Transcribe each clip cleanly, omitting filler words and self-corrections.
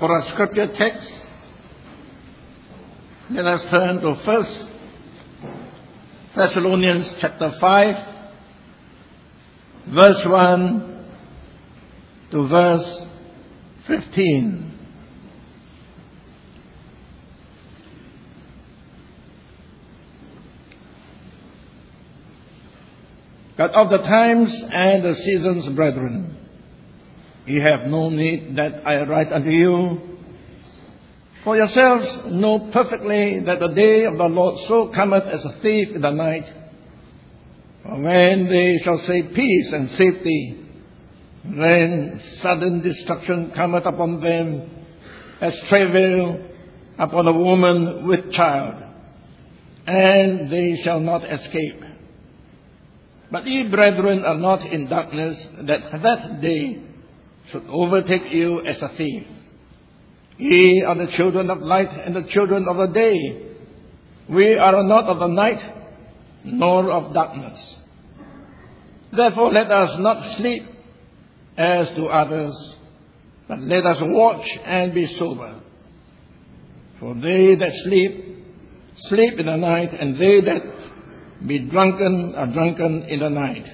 For a scripture text, let us turn to 1 Thessalonians chapter 5, verse 1 to verse 15. But of the times and the seasons, brethren, ye have no need that I write unto you. For yourselves know perfectly that the day of the Lord so cometh as a thief in the night. For when they shall say peace and safety, then sudden destruction cometh upon them, as travail upon a woman with child, and they shall not escape. But ye, brethren, are not in darkness, that day should overtake you as a thief. Ye are the children of light and the children of the day. We are not of the night, nor of darkness. Therefore let us not sleep as do others, but let us watch and be sober. For they that sleep, sleep in the night, and they that be drunken are drunken in the night.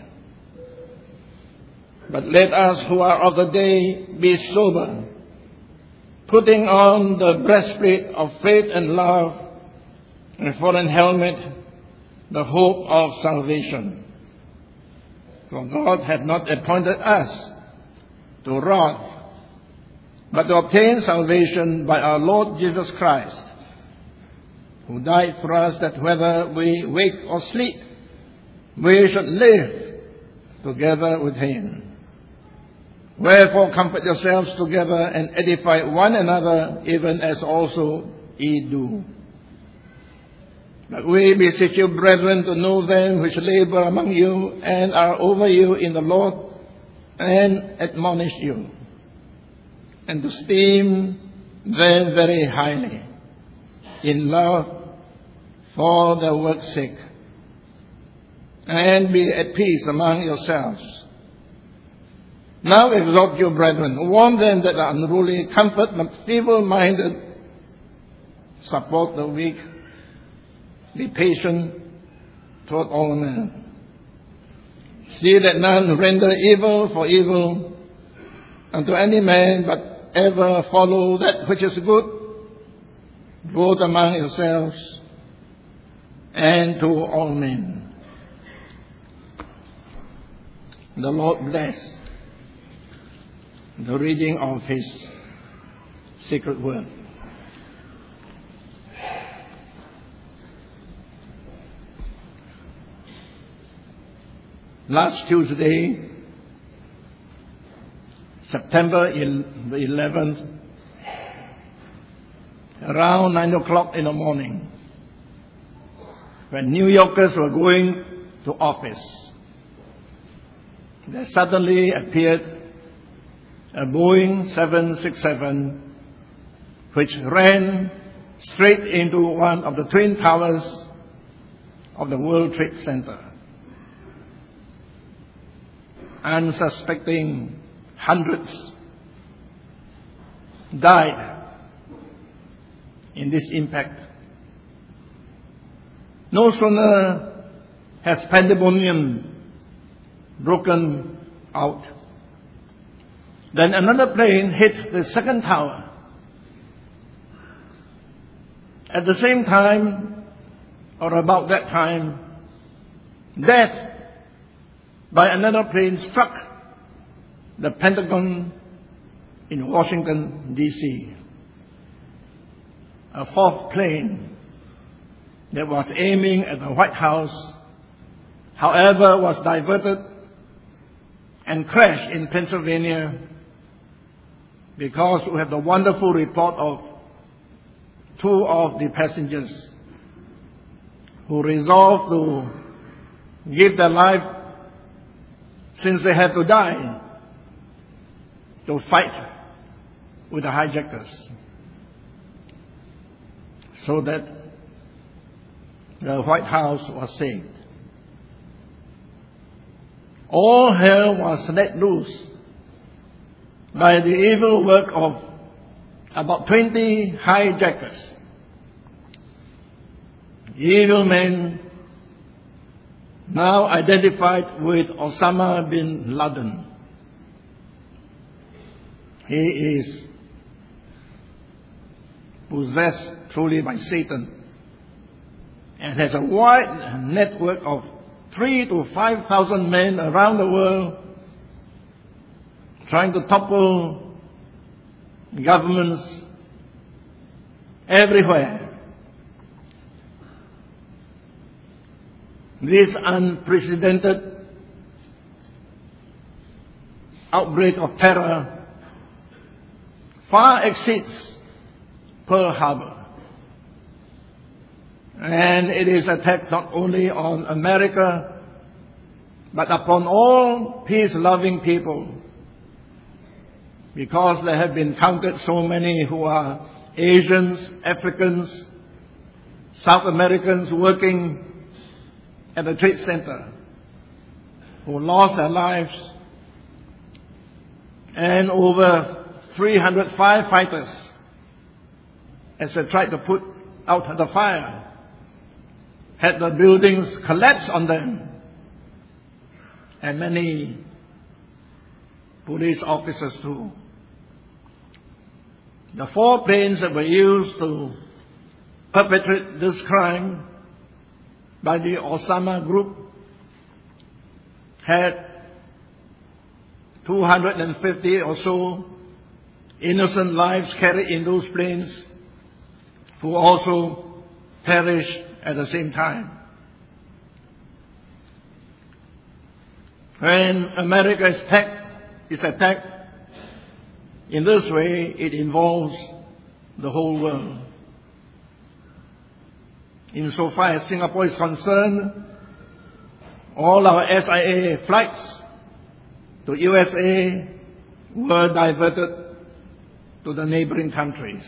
But let us who are of the day be sober, putting on the breastplate of faith and love, and for an helmet the hope of salvation. For God hath not appointed us to wrath, but to obtain salvation by our Lord Jesus Christ, who died for us, that whether we wake or sleep, we should live together with him. Wherefore comfort yourselves together and edify one another, even as also ye do. But we beseech you, brethren, to know them which labor among you and are over you in the Lord, and admonish you, and to esteem them very highly, in love for their work's sake, and be at peace among yourselves. Now exhort you, brethren, warn them that are unruly, comfort the feeble-minded, support the weak, be patient toward all men. See that none render evil for evil unto any man, but ever follow that which is good, both among yourselves and to all men. The Lord bless the reading of his sacred word. Last Tuesday, September the 11th, around 9 o'clock in the morning, when New Yorkers were going to office, there suddenly appeared a Boeing 767 which ran straight into one of the twin towers of the World Trade Center. Unsuspecting hundreds died in this impact. No sooner has pandemonium broken out than another plane hit the second tower. At the same time, or about that time, death by another plane struck the Pentagon in Washington, D.C. A fourth plane that was aiming at the White House, however, was diverted and crashed in Pennsylvania, because we have the wonderful report of two of the passengers who resolved to give their life, since they had to die, to fight with the hijackers, so that the White House was saved. All hell was let loose by the evil work of about 20 hijackers, evil men now identified with Osama bin Laden. He is possessed truly by Satan and has a wide network of 3,000 to 5,000 men around the world trying to topple governments everywhere. This unprecedented outbreak of terror far exceeds Pearl Harbor. And it is an attack not only on America, but upon all peace-loving people. Because there have been counted so many who are Asians, Africans, South Americans working at the Trade Center who lost their lives, and over 300 firefighters as they tried to put out the fire had the buildings collapse on them, and many police officers too. The 4 planes that were used to perpetrate this crime by the Osama group had 250 or so innocent lives carried in those planes who also perished at the same time. When America is attacked in this way, it involves the whole world. Insofar as Singapore is concerned, all our SIA flights to USA were diverted to the neighboring countries,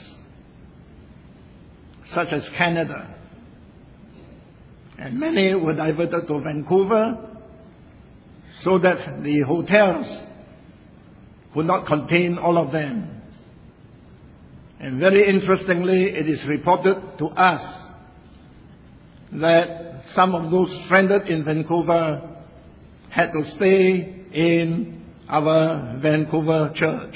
such as Canada. And many were diverted to Vancouver so that the hotels would not contain all of them. And very interestingly, it is reported to us that some of those stranded in Vancouver had to stay in our Vancouver church.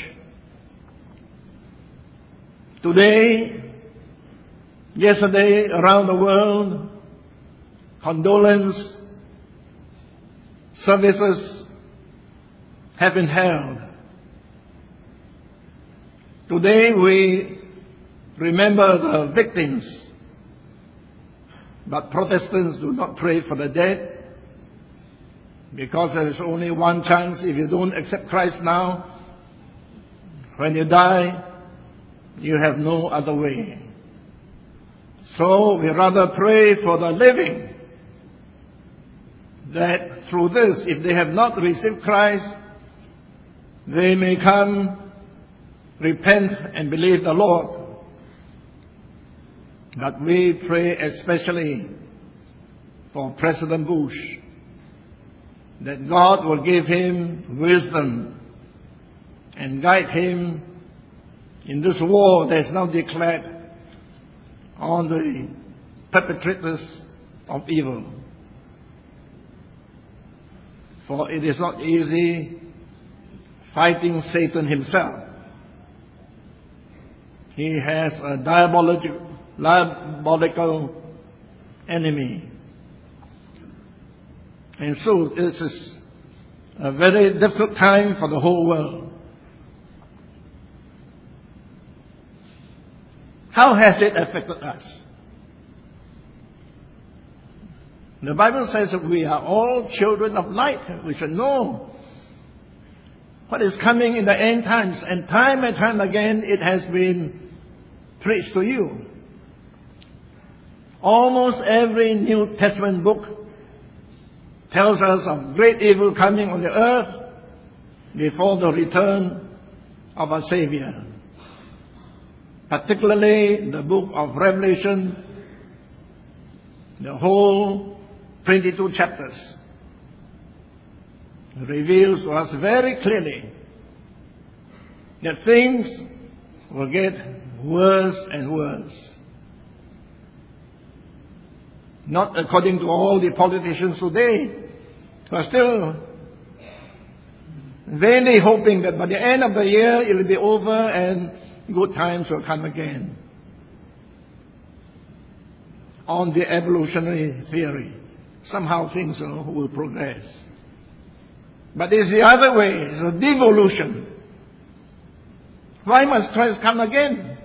Yesterday, around the world, condolence services have been held. Today we remember the victims, but Protestants do not pray for the dead, because there is only one chance. If you don't accept Christ now, when you die, you have no other way. So we rather pray for the living, that through this, if they have not received Christ, they may come, repent, and believe the Lord. But we pray especially for President Bush, that God will give him wisdom and guide him in this war that is now declared on the perpetrators of evil. For it is not easy fighting Satan himself. He has a diabolical enemy. And so this is a very difficult time for the whole world. How has it affected us? The Bible says that we are all children of light. We should know what is coming in the end times. And time again it has been preached to you. Almost every New Testament book tells us of great evil coming on the earth before the return of our Savior. Particularly the book of Revelation, the whole 22 chapters reveals to us very clearly that things will get worse and worse. Not according to all the politicians today, who are still vainly hoping that by the end of the year it will be over and good times will come again. On the evolutionary theory, somehow things will progress. But it's the other way, it's a devolution. Why must Christ come again?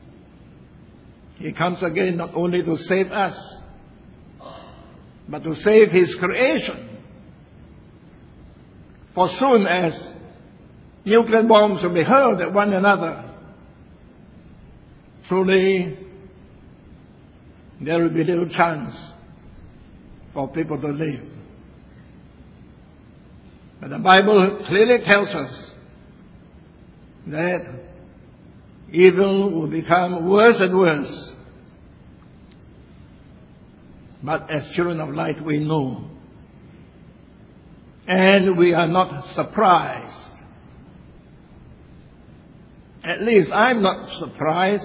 He comes again not only to save us, but to save His creation. For soon as nuclear bombs will be hurled at one another, truly there will be little chance for people to live. But the Bible clearly tells us that evil will become worse and worse. But as children of light, we know. And we are not surprised. At least I'm not surprised,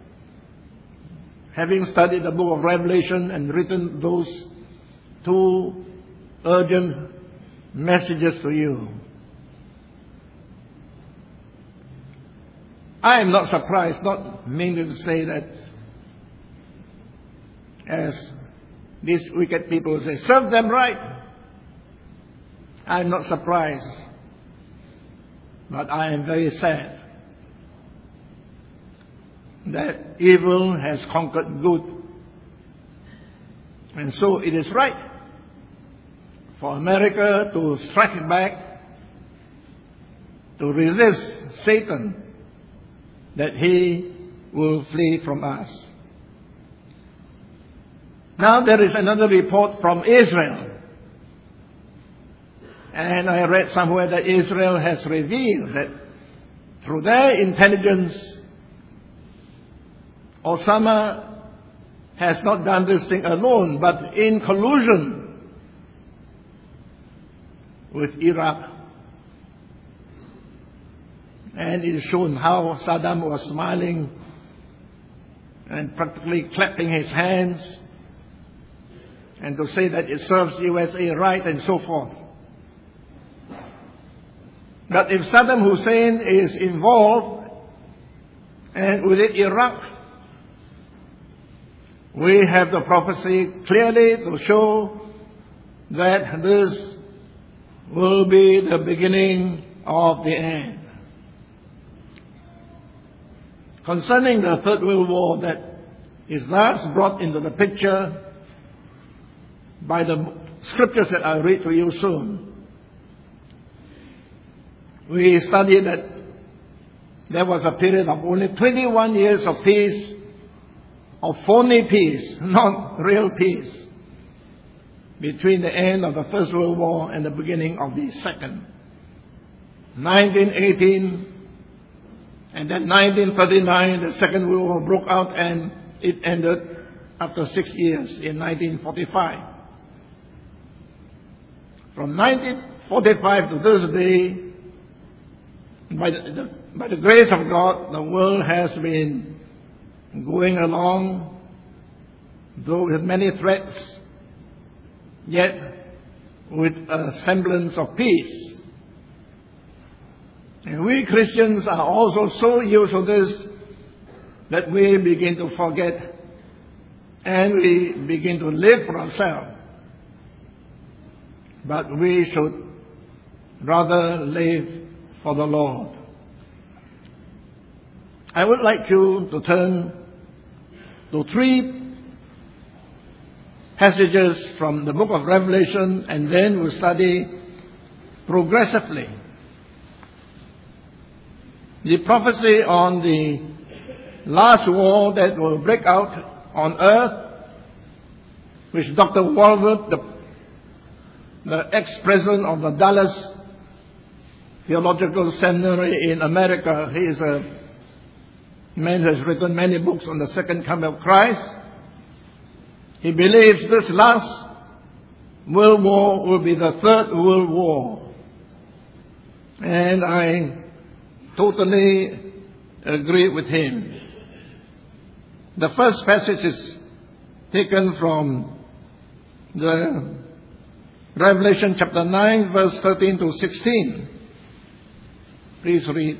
having studied the book of Revelation and written those 2 urgent messages to you. I am not surprised, not meaning to say that, as these wicked people say, serve them right. I am not surprised, but I am very sad that evil has conquered good. And so it is right for America to strike back, to resist Satan, that he will flee from us. Now there is another report from Israel. And I read somewhere that Israel has revealed that through their intelligence, Osama has not done this thing alone, but in collusion with Iraq. And it is shown how Saddam was smiling and practically clapping his hands, and to say that it serves USA right and so forth. But if Saddam Hussein is involved, and with it Iraq, we have the prophecy clearly to show that this will be the beginning of the end. Concerning the Third World War that is thus brought into the picture by the scriptures that I'll read to you soon, we studied that there was a period of only 21 years of peace, of phony peace, not real peace, between the end of the First World War and the beginning of the Second. 1918, and then 1939, the Second World War broke out, and it ended after 6 years in 1945. From 1945 to this day, by the grace of God, the world has been going along, though with many threats, yet with a semblance of peace. And we Christians are also so used to this that we begin to forget and we begin to live for ourselves. But we should rather live for the Lord. I would like you to turn to 3 passages from the book of Revelation, and then we'll study progressively the prophecy on the last war that will break out on earth, which Dr. Walvoord, the ex-president of the Dallas Theological Seminary in America, he is a man who has written many books on the second coming of Christ. He believes this last World War will be the Third World War. And I totally agree with him. The first passage is taken from the Revelation chapter 9, verse 13 to 16. Please read.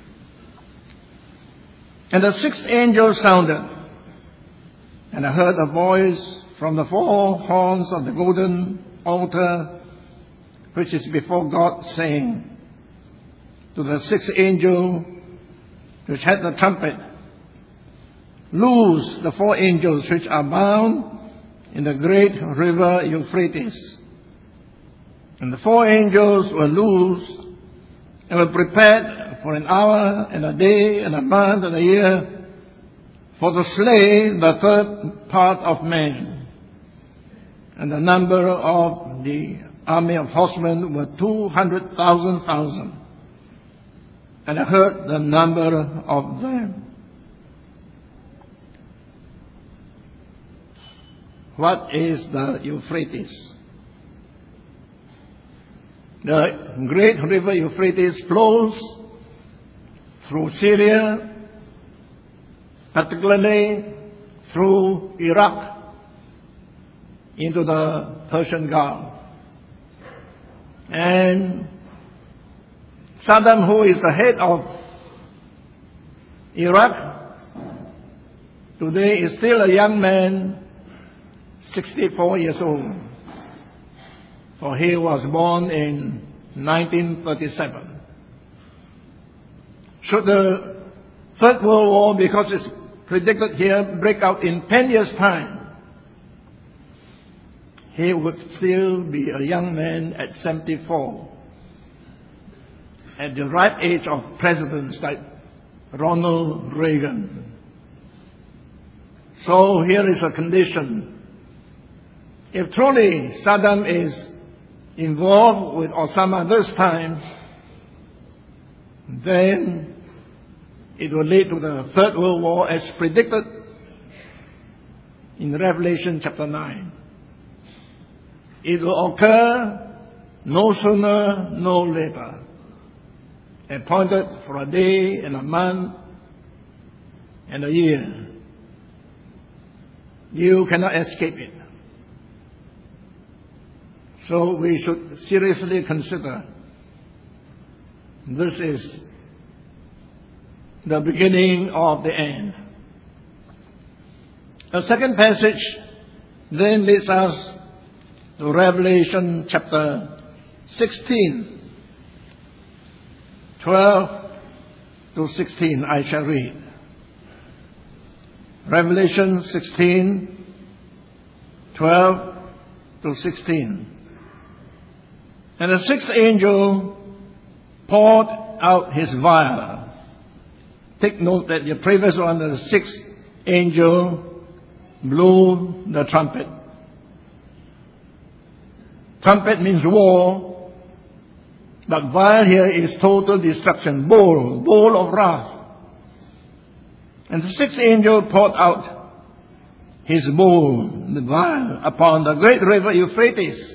And the sixth angel sounded, and I heard a voice from the four horns of the golden altar, which is before God, saying to the sixth angel which had the trumpet, loose the four angels which are bound in the great river Euphrates. And the four angels were loosed and were prepared for an hour and a day and a month and a year, for to slay the third part of men. And the number of the army of horsemen were 200,000. And I heard the number of them. What is the Euphrates? The great river Euphrates flows through Syria, particularly through Iraq, into the Persian Gulf. And Saddam, who is the head of Iraq, today is still a young man, 64 years old, for he was born in 1937. Should the Third World War, because it's predicted here, break out in 10 years' time, he would still be a young man at 74, at the ripe age of presidents like Ronald Reagan. So here is a condition. If truly Saddam is involved with Osama this time, then it will lead to the Third World War as predicted in Revelation chapter 9. It will occur no sooner, no later, appointed for a day and a month and a year. You cannot escape it. So we should seriously consider this is the beginning of the end. The second passage then leads us to Revelation chapter 16, 12 to 16 I shall read. Revelation 16, 12 to 16. And the sixth angel poured out his vial. Take note that the previous one, the sixth angel blew the trumpet. Trumpet means war, but vial here is total destruction, bowl of wrath. And the sixth angel poured out his bowl, the vial, upon the great river Euphrates.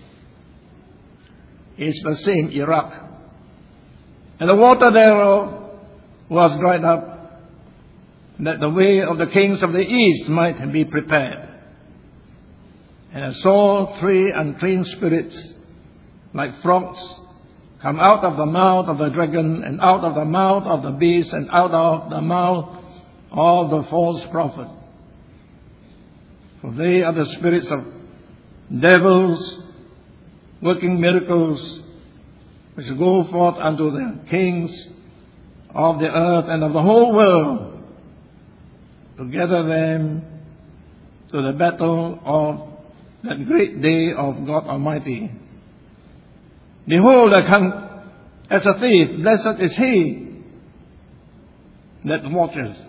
It's the same Iraq. And the water thereof was dried up, that the way of the kings of the east might be prepared. And I saw three unclean spirits, like frogs, come out of the mouth of the dragon, and out of the mouth of the beast, and out of the mouth of the false prophet. For they are the spirits of devils, working miracles, which go forth unto the kings of the earth and of the whole world, to gather them to the battle of that great day of God Almighty. Behold, I come as a thief. Blessed is he that watches,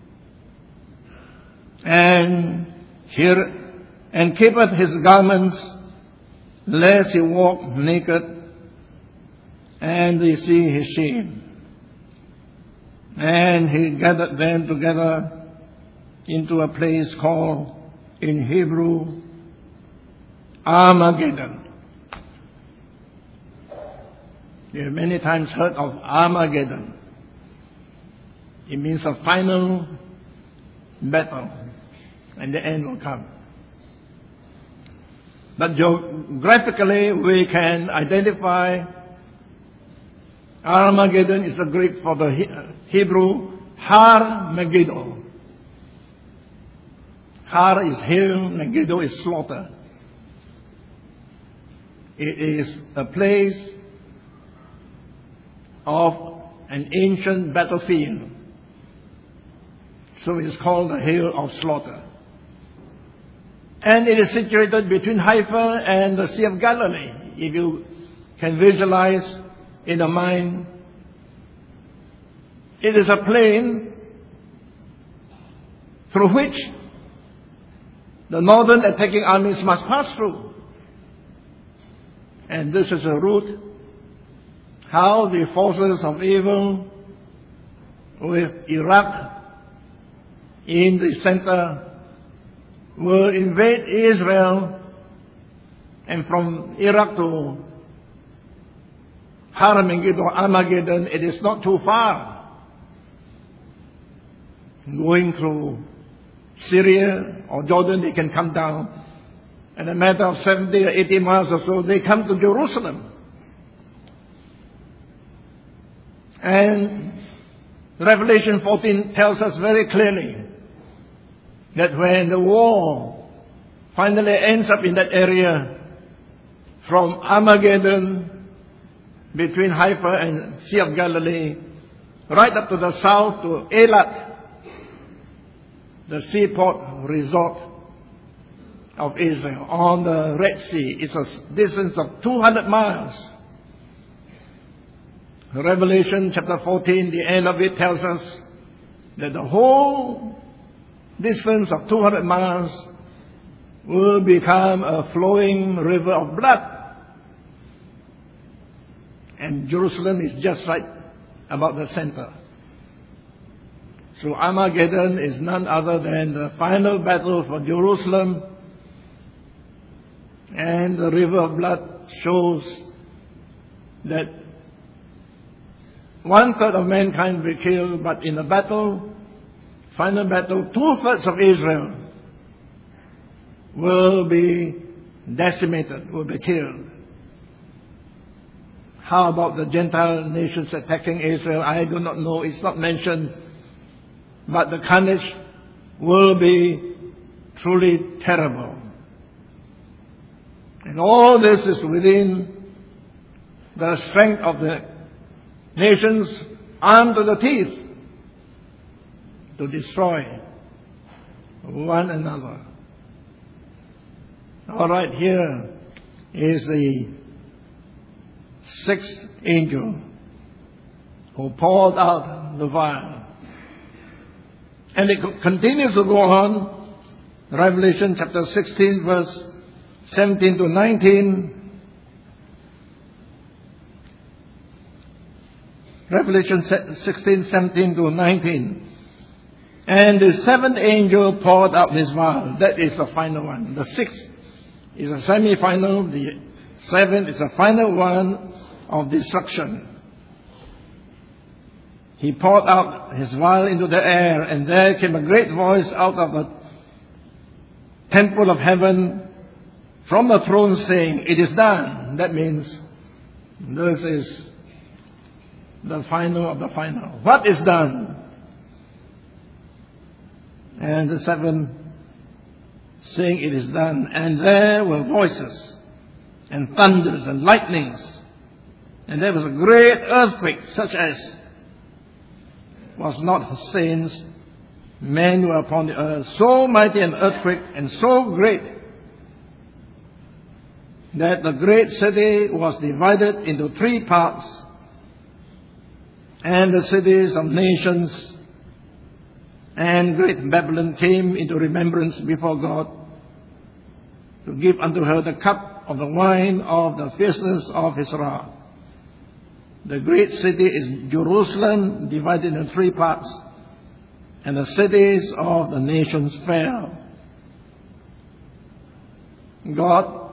and keepeth his garments, lest he walk naked, and they see his shame. And he gathered them together into a place called in Hebrew Armageddon. You have many times heard of Armageddon. It means a final battle, and the end will come. But geographically, we can identify Armageddon is the Greek for the Hebrew Har Megiddo. Har is hill, Megiddo is slaughter. It is a place of an ancient battlefield. So it is called the Hill of Slaughter. And it is situated between Haifa and the Sea of Galilee. If you can visualize in the mind, it is a plain through which the northern attacking armies must pass through. And this is a route how the forces of evil with Iraq in the center will invade Israel, and from Iraq to Armageddon, it is not too far. Going through Syria or Jordan, they can come down. In a matter of 70 or 80 miles or so, they come to Jerusalem. And Revelation 14 tells us very clearly that when the war finally ends up in that area, from Armageddon, between Haifa and Sea of Galilee, right up to the south to Eilat, the seaport resort of Israel on the Red Sea. It's a distance of 200 miles. Revelation chapter 14, the end of it tells us that the whole distance of 200 miles will become a flowing river of blood. And Jerusalem is just right about the center. So Armageddon is none other than the final battle for Jerusalem. And the river of blood shows that 1/3 of mankind will be killed, but in the battle, final battle, 2/3 of Israel will be decimated, will be killed. How about the Gentile nations attacking Israel? I do not know. It's not mentioned. But the carnage will be truly terrible. And all this is within the strength of the nations armed to the teeth to destroy one another. All right, here is the sixth angel who poured out the vial. And it continues to go on. Revelation chapter 16, verse 17 to 19. Revelation 16, 17 to 19. And the seventh angel poured out his vial. That is the final one. The sixth is a semi-final. The seventh is a final one of destruction. He poured out his vial into the air, and there came a great voice out of the temple of heaven from the throne saying, "It is done." That means this is the final of the final. What is done? And the seventh saying, "It is done." And there were voices and thunders and lightnings. And there was a great earthquake, such as was not since men were upon the earth. So mighty an earthquake and so great that the great city was divided into 3 parts, and the cities of nations and great Babylon came into remembrance before God to give unto her the cup of the wine of the fierceness of his wrath. The great city is Jerusalem, divided into 3 parts, and the cities of the nations fell. God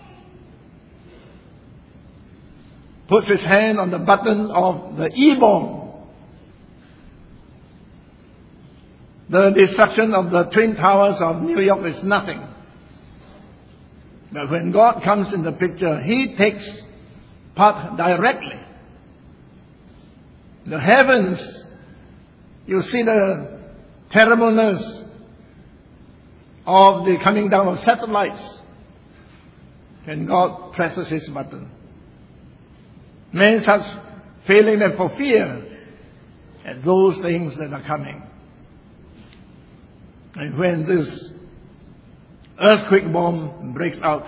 puts his hand on the button of the E-bomb. The destruction of the Twin Towers of New York is nothing. But when God comes in the picture, He takes part directly. The heavens, you see the terribleness of the coming down of satellites when God presses His button. Men starts failing them for fear at those things that are coming. And when this earthquake bomb breaks out,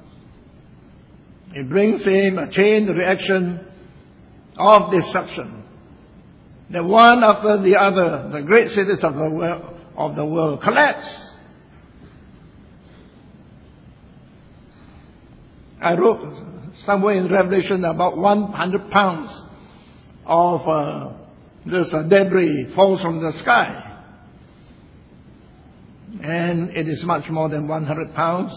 it brings in a chain reaction of destruction. The one after the other, the great cities of the world collapse. I wrote somewhere in Revelation about 100 pounds of this debris falls from the sky. And it is much more than 100 pounds.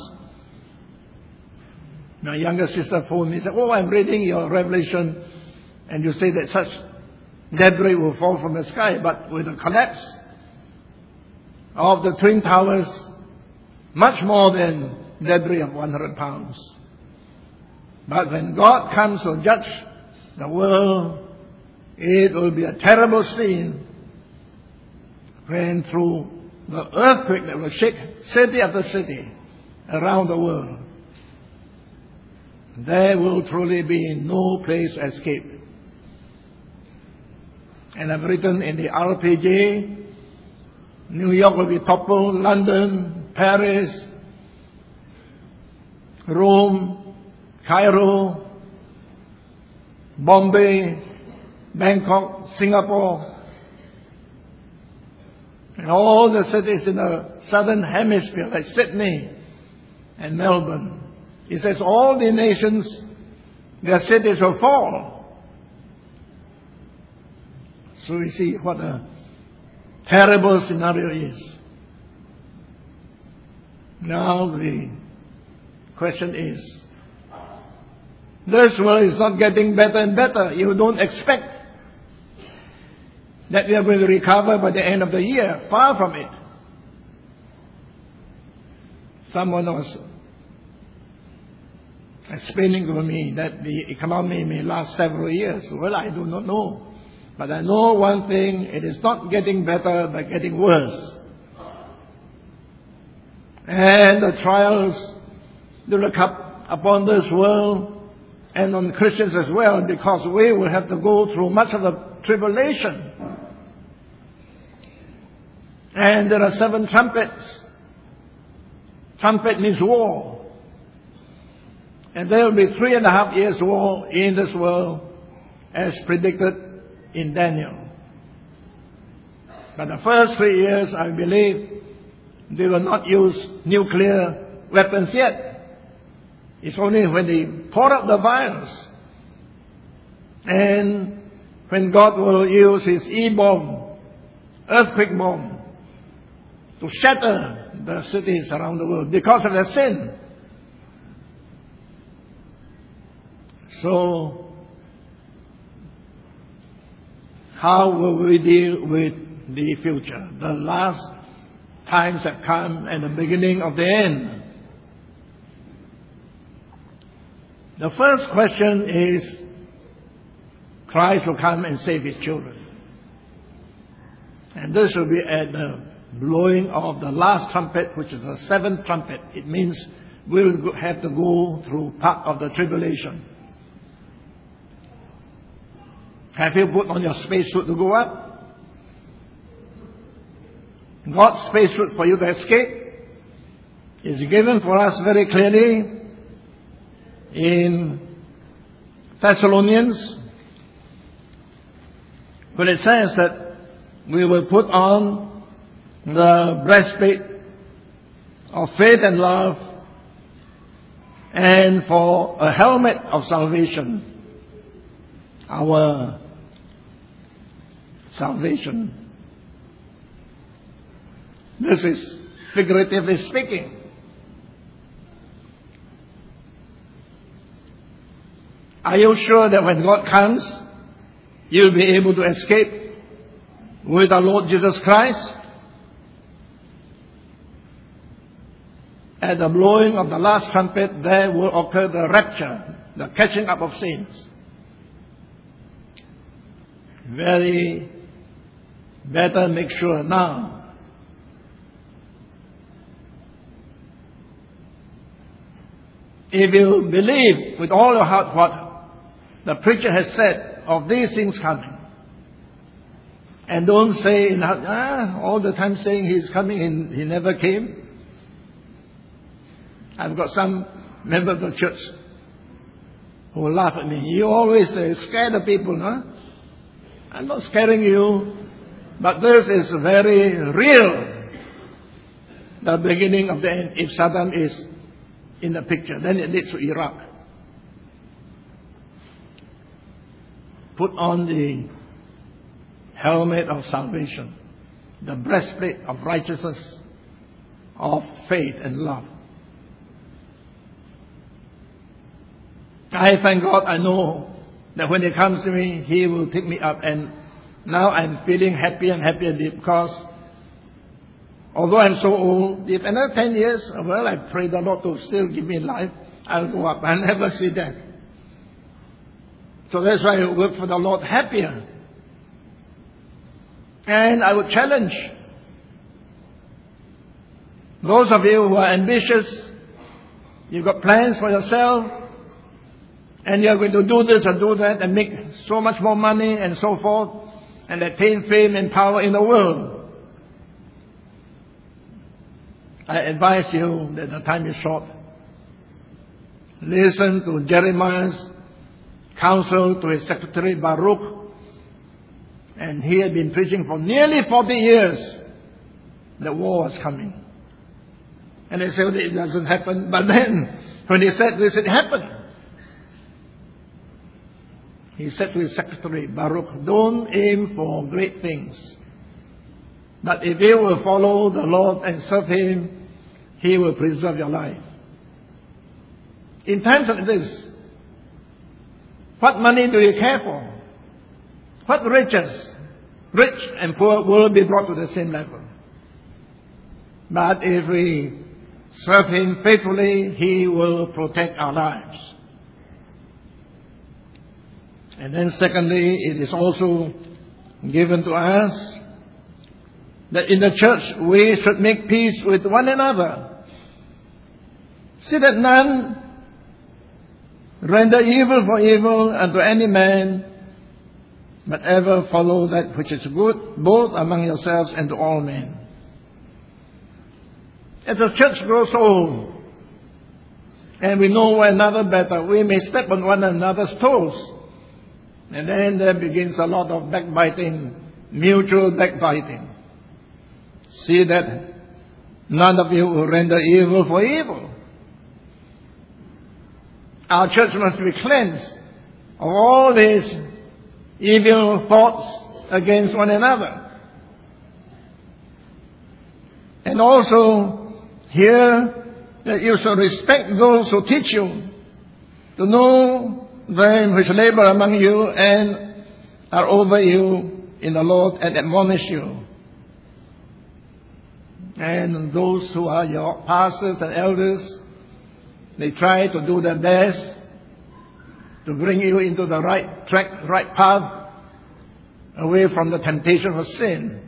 My younger sister phoned me and said, "Oh, I'm reading your Revelation, and you say that such debris will fall from the sky." But with the collapse of the Twin Towers, much more than debris of 100 pounds. But when God comes to judge the world, it will be a terrible scene when through the earthquake that will shake city after city around the world, there will truly be no place to escape. And I've written in the RPG, New York will be toppled, London, Paris, Rome, Cairo, Bombay, Bangkok, Singapore, and all the cities in the southern hemisphere like Sydney and Melbourne. He says all the nations, their cities will fall. So we see what a terrible scenario is. Now the question is, this world is not getting better and better. You don't expect that we are going to recover by the end of the year. Far from it. Someone was explaining to me that the economy may last several years. Well, I do not know. But I know one thing, it is not getting better, but getting worse. And the trials that will come upon this world and on Christians as well, because we will have to go through much of the tribulation. And there are 7 trumpets. Trumpet means war. And there will be 3.5 years war in this world as predicted in Daniel. But the first 3 years, I believe, they will not use nuclear weapons yet. It's only when they pour out the vials and when God will use His E-bomb, earthquake bomb, to shatter the cities around the world because of their sin. So, how will we deal with the future? The last times have come and the beginning of the end. The first question is, Christ will come and save His children. And this will be at the blowing of the last trumpet, which is the 7th trumpet. It means we'll have to go through part of the tribulation. Have you put on your spacesuit to go up? God's spacesuit for you to escape is given for us very clearly in Thessalonians, when it says that we will put on the breastplate of faith and love, and for a helmet of salvation, our salvation. This is figuratively speaking. Are you sure that when God comes, you'll be able to escape with our Lord Jesus Christ? at the blowing of the last trumpet, there will occur the rapture, the catching up of saints. Very better make sure now. If you believe with all your heart what the preacher has said of these things coming, and don't say all the time saying he's coming and he never came. I've got some member of the church who laugh at me. You always scare the people, no? I'm not scaring you, but this is very real. The beginning of the end. If Saddam is in the picture, then it leads to Iraq. Put on the helmet of salvation, the breastplate of righteousness, of faith and love. I thank God, I know that when He comes to me, He will pick me up. And now I'm feeling happy and happier because although I'm so old, if another 10 years, well, I pray the Lord to still give me life, I'll go up. I'll never see that. So that's why I work for the Lord happier. And I would challenge those of you who are ambitious, you've got plans for yourself, and you're going to do this and do that and make so much more money and so forth, and attain fame and power in the world. I advise you that the time is short. Listen to Jeremiah's counsel to his secretary Baruch. And he had been preaching for nearly 40 years. The war was coming. And they said it doesn't happen. But then, when he said this, it happened. He said to his secretary, Baruch, don't aim for great things. But if you will follow the Lord and serve Him, He will preserve your life. In times like this, what money do you care for? What riches? Rich and poor will be brought to the same level. But if we serve Him faithfully, He will protect our lives. And then secondly, it is also given to us that in the church we should make peace with one another. See that none render evil for evil unto any man, but ever follow that which is good, both among yourselves and to all men. As the church grows old, and we know one another better, we may step on one another's toes. And then there begins a lot of backbiting, mutual backbiting. See that none of you will render evil for evil. Our church must be cleansed of all these evil thoughts against one another. And also here that you shall respect those who teach you, to know them which labor among you and are over you in the Lord and admonish you. And those who are your pastors and elders, they try to do their best to bring you into the right track, right path, away from the temptation of sin.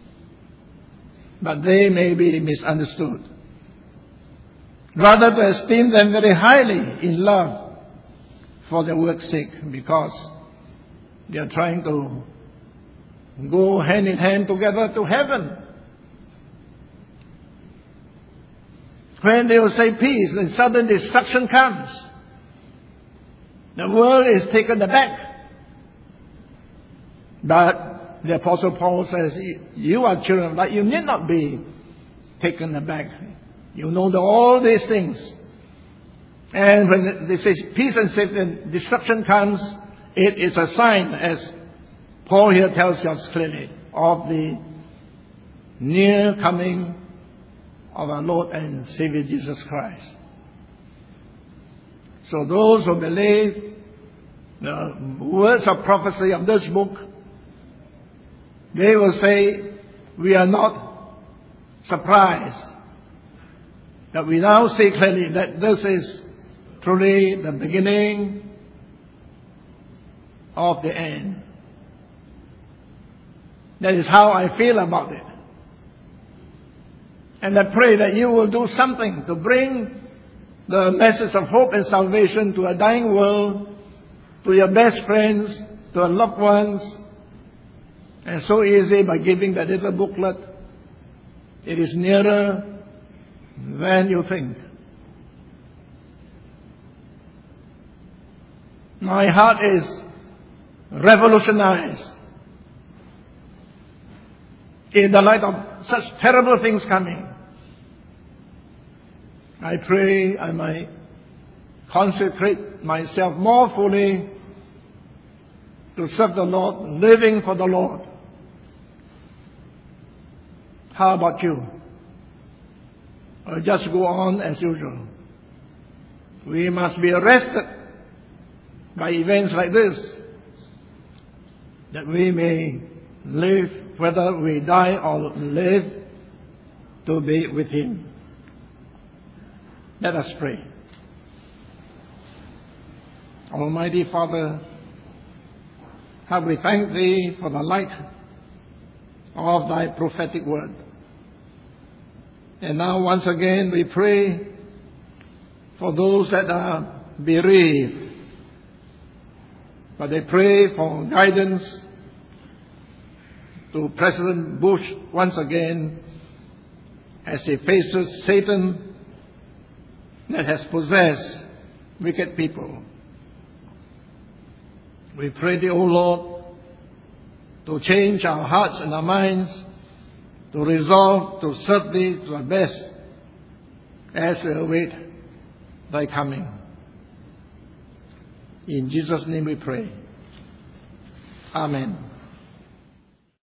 But they may be misunderstood. Rather to esteem them very highly in love for their work's sake, because they are trying to go hand in hand together to heaven. When they will say peace, and sudden destruction comes. The world is taken aback. But the Apostle Paul says, you are children of light, you need not be taken aback. You know all these things. And when they say peace and safety and destruction comes, it is a sign, as Paul here tells us clearly, of the near coming of our Lord and Savior Jesus Christ. So those who believe the words of prophecy of this book, they will say, we are not surprised that we now see clearly that this is truly the beginning of the end. That is how I feel about it. And I pray that you will do something to bring the message of hope and salvation to a dying world, to your best friends, to your loved ones. And so easy by giving that little booklet. It is nearer than you think. My heart is revolutionized in the light of such terrible things coming. I pray I might consecrate myself more fully to serve the Lord, living for the Lord. How about you? Or just go on as usual? We must be arrested by events like this, that we may live, whether we die or live, to be with Him. Let us pray. Almighty Father, how we thank Thee for the light of Thy prophetic word. And now once again we pray for those that are bereaved. But they pray for guidance to President Bush once again as he faces Satan that has possessed wicked people. We pray Thee, O Lord, to change our hearts and our minds, to resolve to serve Thee to the best as we await Thy coming. In Jesus' name we pray. Amen.